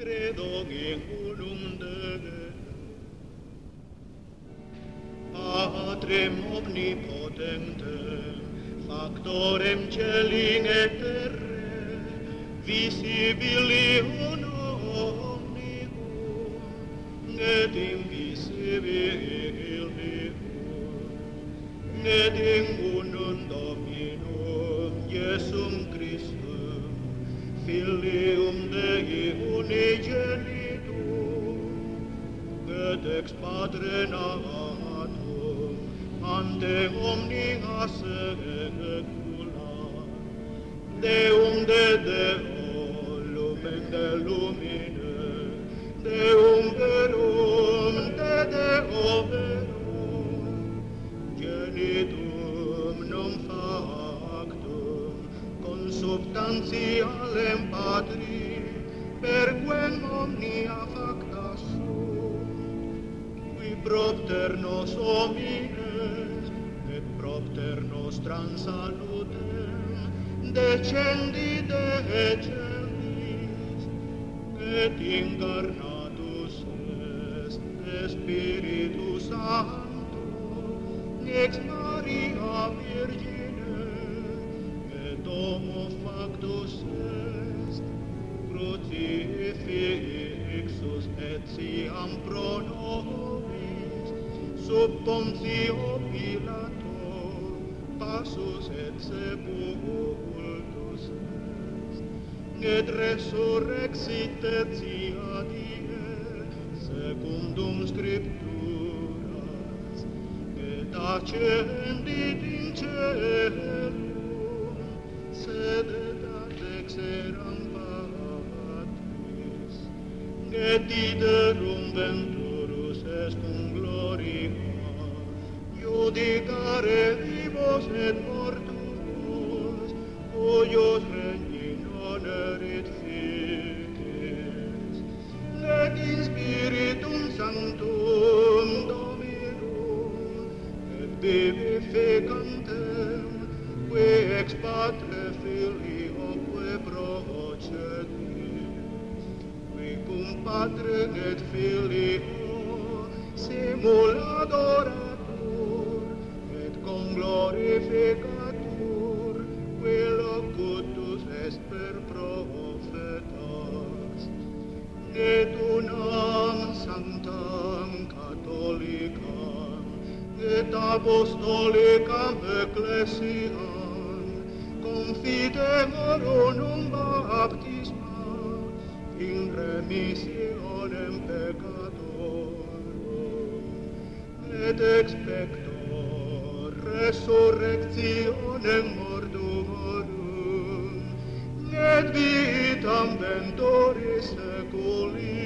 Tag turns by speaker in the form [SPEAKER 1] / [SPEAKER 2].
[SPEAKER 1] credo in unum Deo, Patrem omnipotentem, factorem celi et terrae, visibilium omnium, et invisibilium, et in unum Dominum Iesum Christum, Filium Dei unigenitum, et ex Patre natum, ante omnia secula, Deum de Deo, lumen de lumine, Deum verum de Deo verum, genitum non factum, consubstantialem Patri, per quem omnia facta sunt, qui propter nos homines, et propter nostram salutem, descendi de celis, et incarnatus est Spiritus Sancto, ex Maria Virgine, et homo factus est, crucifixus etiam pro nobis, sub Pontio Pilato, passus et sepultus est, et resurrexit tertia die, secundum Scripturas, et ascendit in caelum, sedet ad exeram Patris, et iterum venturus est cum gloria, judicare vivos et mortuos, cuius regni non erit fides, et in Spiritum Sanctum Dominum, et vivificantem, qui ex Patre Filioque procedit, qui cum Patre et Filio simul adoratur, et cum glorificatur, qui locutus est per prophetas, et unam sanctam catholicam, et apostolicam ecclesiam, confidemur unum baptisma, in remissionem peccatorum, et expector resurrectionem mortuorum, et vitam ventoris seculi.